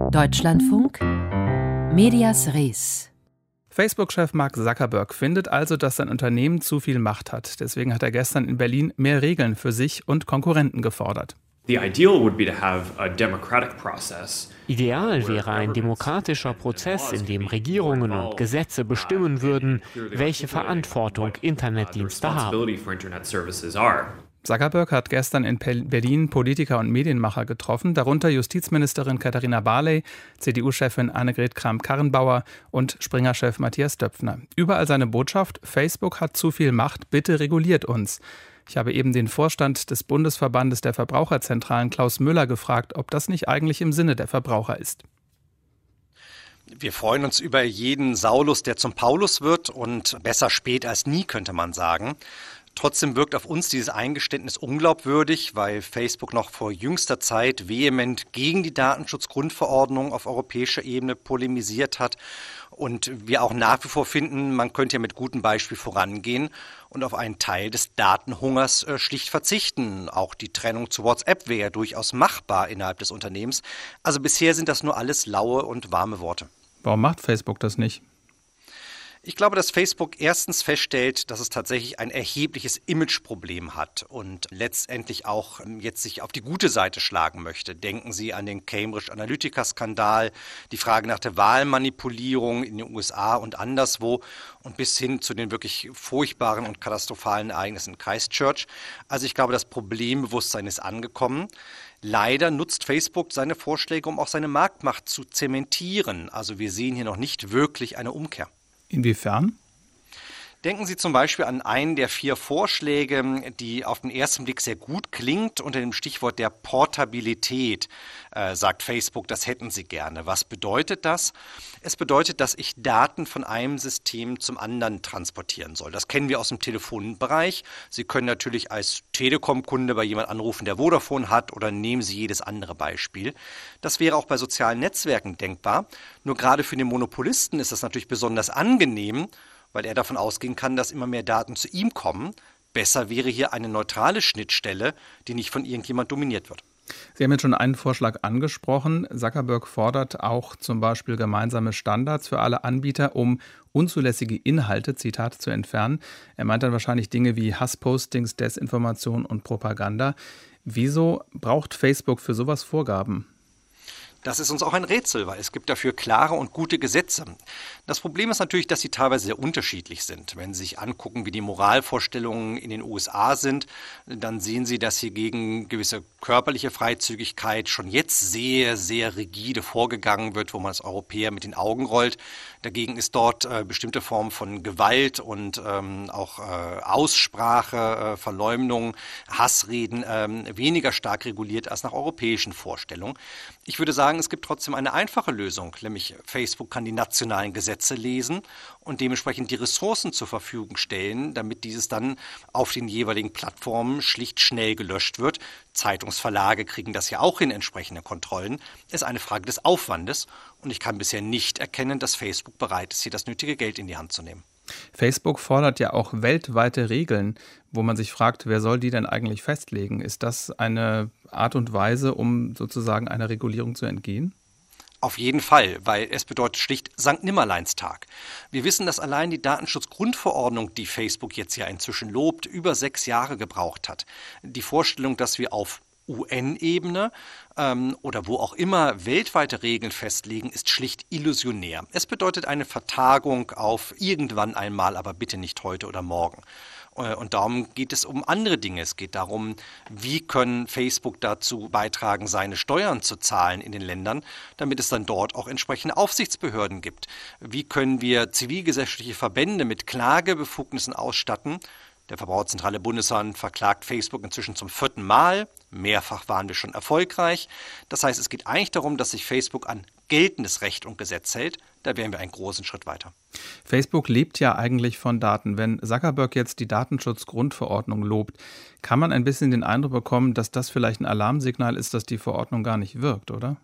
Deutschlandfunk Medias Res. Facebook-Chef Mark Zuckerberg findet also, dass sein Unternehmen zu viel Macht hat. Deswegen hat er gestern in Berlin mehr Regeln für sich und Konkurrenten gefordert. Ideal wäre ein demokratischer Prozess, in dem Regierungen und Gesetze bestimmen würden, welche Verantwortung Internetdienste haben. Zuckerberg hat gestern in Berlin Politiker und Medienmacher getroffen, darunter Justizministerin Katharina Barley, CDU-Chefin Annegret Kramp-Karrenbauer und Springer-Chef Matthias Döpfner. Überall seine Botschaft: Facebook hat zu viel Macht, bitte reguliert uns. Ich habe eben den Vorstand des Bundesverbandes der Verbraucherzentralen Klaus Müller gefragt, ob das nicht eigentlich im Sinne der Verbraucher ist. Wir freuen uns über jeden Saulus, der zum Paulus wird, und besser spät als nie, könnte man sagen. Trotzdem wirkt auf uns dieses Eingeständnis unglaubwürdig, weil Facebook noch vor jüngster Zeit vehement gegen die Datenschutzgrundverordnung auf europäischer Ebene polemisiert hat. Und wir auch nach wie vor finden, man könnte ja mit gutem Beispiel vorangehen und auf einen Teil des Datenhungers schlicht verzichten. Auch die Trennung zu WhatsApp wäre ja durchaus machbar innerhalb des Unternehmens. Also bisher sind das nur alles laue und warme Worte. Warum macht Facebook das nicht? Ich glaube, dass Facebook erstens feststellt, dass es tatsächlich ein erhebliches Imageproblem hat und letztendlich auch jetzt sich auf die gute Seite schlagen möchte. Denken Sie an den Cambridge Analytica-Skandal, die Frage nach der Wahlmanipulierung in den USA und anderswo und bis hin zu den wirklich furchtbaren und katastrophalen Ereignissen in Christchurch. Also ich glaube, das Problembewusstsein ist angekommen. Leider nutzt Facebook seine Vorschläge, um auch seine Marktmacht zu zementieren. Also wir sehen hier noch nicht wirklich eine Umkehr. Inwiefern? Denken Sie zum Beispiel an einen der 4 Vorschläge, die auf den ersten Blick sehr gut klingt. Unter dem Stichwort der Portabilität sagt Facebook, das hätten Sie gerne. Was bedeutet das? Es bedeutet, dass ich Daten von einem System zum anderen transportieren soll. Das kennen wir aus dem Telefonbereich. Sie können natürlich als Telekom-Kunde bei jemand anrufen, der Vodafone hat, oder nehmen Sie jedes andere Beispiel. Das wäre auch bei sozialen Netzwerken denkbar. Nur gerade für den Monopolisten ist das natürlich besonders angenehm, weil er davon ausgehen kann, dass immer mehr Daten zu ihm kommen. Besser wäre hier eine neutrale Schnittstelle, die nicht von irgendjemand dominiert wird. Sie haben jetzt schon einen Vorschlag angesprochen. Zuckerberg fordert auch zum Beispiel gemeinsame Standards für alle Anbieter, um unzulässige Inhalte, Zitat, zu entfernen. Er meint dann wahrscheinlich Dinge wie Hasspostings, Desinformation und Propaganda. Wieso braucht Facebook für sowas Vorgaben? Das ist uns auch ein Rätsel, weil es gibt dafür klare und gute Gesetze. Das Problem ist natürlich, dass sie teilweise sehr unterschiedlich sind. Wenn Sie sich angucken, wie die Moralvorstellungen in den USA sind, dann sehen Sie, dass hier gegen gewisse körperliche Freizügigkeit schon jetzt sehr, sehr rigide vorgegangen wird, wo man als Europäer mit den Augen rollt. Dagegen ist dort bestimmte Formen von Gewalt und auch Aussprache, Verleumdung, Hassreden weniger stark reguliert als nach europäischen Vorstellungen. Ich würde sagen, es gibt trotzdem eine einfache Lösung, nämlich Facebook kann die nationalen Gesetze lesen und dementsprechend die Ressourcen zur Verfügung stellen, damit dieses dann auf den jeweiligen Plattformen schlicht schnell gelöscht wird. Zeitungsverlage kriegen das ja auch in entsprechende Kontrollen. Es ist eine Frage des Aufwandes und ich kann bisher nicht erkennen, dass Facebook bereit ist, hier das nötige Geld in die Hand zu nehmen. Facebook fordert ja auch weltweite Regeln, wo man sich fragt, wer soll die denn eigentlich festlegen? Ist das eine Art und Weise, um sozusagen einer Regulierung zu entgehen? Auf jeden Fall, weil es bedeutet schlicht Sankt Nimmerleinstag. Wir wissen, dass allein die Datenschutzgrundverordnung, die Facebook jetzt ja inzwischen lobt, über 6 Jahre gebraucht hat. Die Vorstellung, dass wir auf UN-Ebene oder wo auch immer weltweite Regeln festlegen, ist schlicht illusionär. Es bedeutet eine Vertagung auf irgendwann einmal, aber bitte nicht heute oder morgen. Und darum geht es um andere Dinge. Es geht darum, wie können Facebook dazu beitragen, seine Steuern zu zahlen in den Ländern, damit es dann dort auch entsprechende Aufsichtsbehörden gibt. Wie können wir zivilgesellschaftliche Verbände mit Klagebefugnissen ausstatten? Der Verbraucherzentrale Bundesverband verklagt Facebook inzwischen zum 4. Mal. Mehrfach waren wir schon erfolgreich. Das heißt, es geht eigentlich darum, dass sich Facebook an geltendes Recht und Gesetz hält. Da wären wir einen großen Schritt weiter. Facebook lebt ja eigentlich von Daten. Wenn Zuckerberg jetzt die Datenschutzgrundverordnung lobt, kann man ein bisschen den Eindruck bekommen, dass das vielleicht ein Alarmsignal ist, dass die Verordnung gar nicht wirkt, oder?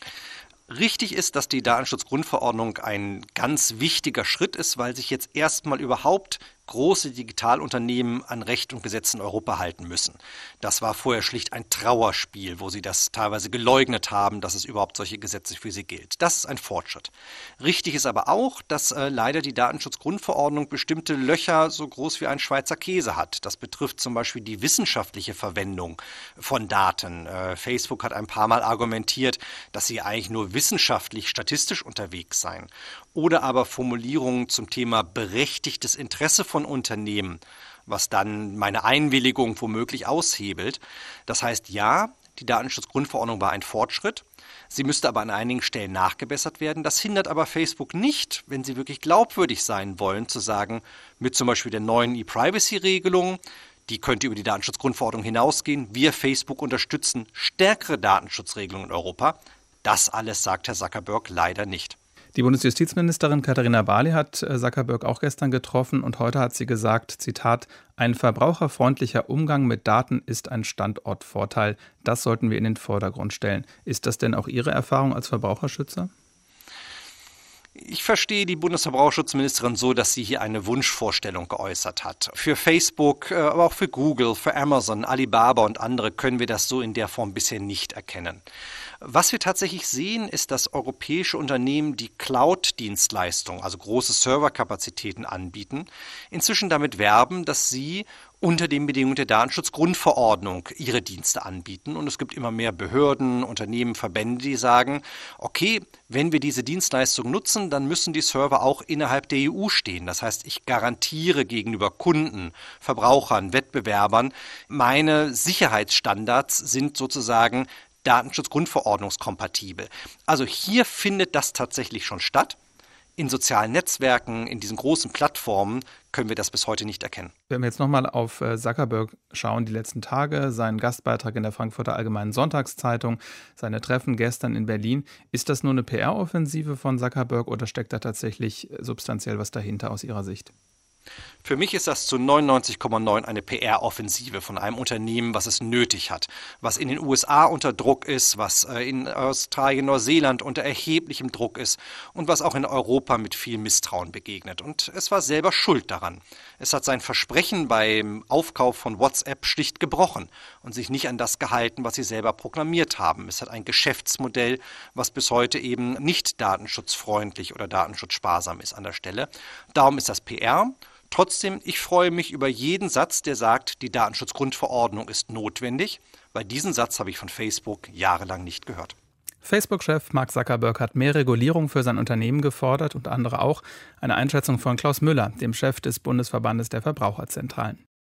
Richtig ist, dass die Datenschutzgrundverordnung ein ganz wichtiger Schritt ist, weil sich jetzt erstmal überhaupt große Digitalunternehmen an Recht und Gesetz in Europa halten müssen. Das war vorher schlicht ein Trauerspiel, wo sie das teilweise geleugnet haben, dass es überhaupt solche Gesetze für sie gilt. Das ist ein Fortschritt. Richtig ist aber auch, dass leider die Datenschutzgrundverordnung bestimmte Löcher so groß wie ein Schweizer Käse hat. Das betrifft zum Beispiel die wissenschaftliche Verwendung von Daten. Facebook hat ein paar Mal argumentiert, dass sie eigentlich nur wissenschaftlich, statistisch unterwegs seien. Oder aber Formulierungen zum Thema berechtigtes Interesse von Unternehmen, was dann meine Einwilligung womöglich aushebelt. Das heißt, ja, die Datenschutzgrundverordnung war ein Fortschritt. Sie müsste aber an einigen Stellen nachgebessert werden. Das hindert aber Facebook nicht, wenn sie wirklich glaubwürdig sein wollen, zu sagen, mit zum Beispiel der neuen E-Privacy-Regelung, die könnte über die Datenschutzgrundverordnung hinausgehen. Wir, Facebook, unterstützen stärkere Datenschutzregelungen in Europa. Das alles sagt Herr Zuckerberg leider nicht. Die Bundesjustizministerin Katharina Barley hat Zuckerberg auch gestern getroffen und heute hat sie gesagt, Zitat, ein verbraucherfreundlicher Umgang mit Daten ist ein Standortvorteil. Das sollten wir in den Vordergrund stellen. Ist das denn auch Ihre Erfahrung als Verbraucherschützer? Ich verstehe die Bundesverbraucherschutzministerin so, dass sie hier eine Wunschvorstellung geäußert hat. Für Facebook, aber auch für Google, für Amazon, Alibaba und andere können wir das so in der Form bisher nicht erkennen. Was wir tatsächlich sehen, ist, dass europäische Unternehmen, die Cloud-Dienstleistungen, also große Serverkapazitäten anbieten, inzwischen damit werben, dass sie unter den Bedingungen der Datenschutzgrundverordnung ihre Dienste anbieten. Und es gibt immer mehr Behörden, Unternehmen, Verbände, die sagen, okay, wenn wir diese Dienstleistung nutzen, dann müssen die Server auch innerhalb der EU stehen. Das heißt, ich garantiere gegenüber Kunden, Verbrauchern, Wettbewerbern, meine Sicherheitsstandards sind sozusagen Datenschutzgrundverordnungskompatibel. Also hier findet das tatsächlich schon statt. In sozialen Netzwerken, in diesen großen Plattformen können wir das bis heute nicht erkennen. Wenn wir jetzt nochmal auf Zuckerberg schauen, die letzten Tage, seinen Gastbeitrag in der Frankfurter Allgemeinen Sonntagszeitung, seine Treffen gestern in Berlin, ist das nur eine PR-Offensive von Zuckerberg oder steckt da tatsächlich substanziell was dahinter aus Ihrer Sicht? Für mich ist das zu 99,9 eine PR-Offensive von einem Unternehmen, was es nötig hat, was in den USA unter Druck ist, was in Australien, Neuseeland unter erheblichem Druck ist und was auch in Europa mit viel Misstrauen begegnet. Und es war selber schuld daran. Es hat sein Versprechen beim Aufkauf von WhatsApp schlicht gebrochen und sich nicht an das gehalten, was sie selber proklamiert haben. Es hat ein Geschäftsmodell, was bis heute eben nicht datenschutzfreundlich oder datenschutzsparsam ist an der Stelle. Darum ist das PR. Trotzdem, ich freue mich über jeden Satz, der sagt, die Datenschutzgrundverordnung ist notwendig, weil diesen Satz habe ich von Facebook jahrelang nicht gehört. Facebook-Chef Mark Zuckerberg hat mehr Regulierung für sein Unternehmen gefordert und andere auch. Eine Einschätzung von Klaus Müller, dem Chef des Bundesverbandes der Verbraucherzentralen.